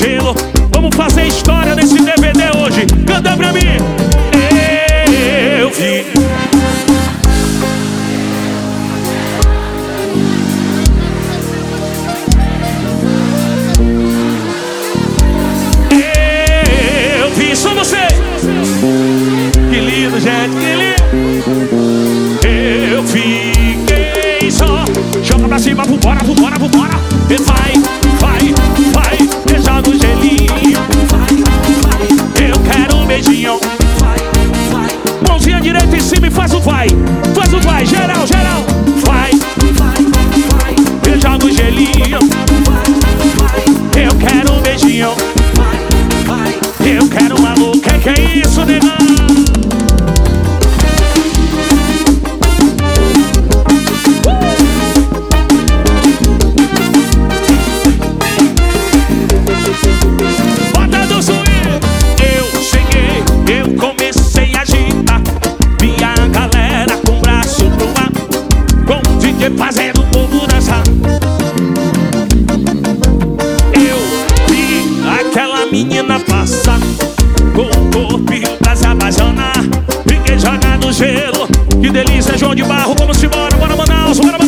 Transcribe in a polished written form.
gelo. Vamos fazer história nesse DVD hoje. Canta pra mim. Eu vi. Eu vi, só você. Que lindo, gente, que lindo. Eu fiquei só. Joga pra cima, vambora, vambora, vambora. E vai, vai, vai. Beija no gelinho. Vai, vai. Eu quero um beijinho. Vai, vai. Mãozinha direita em cima e faz o vai. Faz o vai, geral, geral. Vai, vai, vai. Beija no gelinho. Vai, vai. Eu quero um beijinho. Vai, vai. Eu quero um alô. Que é isso, negão? Fazendo o povo dançar. Eu vi aquela menina passar com o corpinho pra se apaixonar. Fiquei jogado no gelo. Que delícia, João de Barro. Vamos embora, bora Manaus, bora.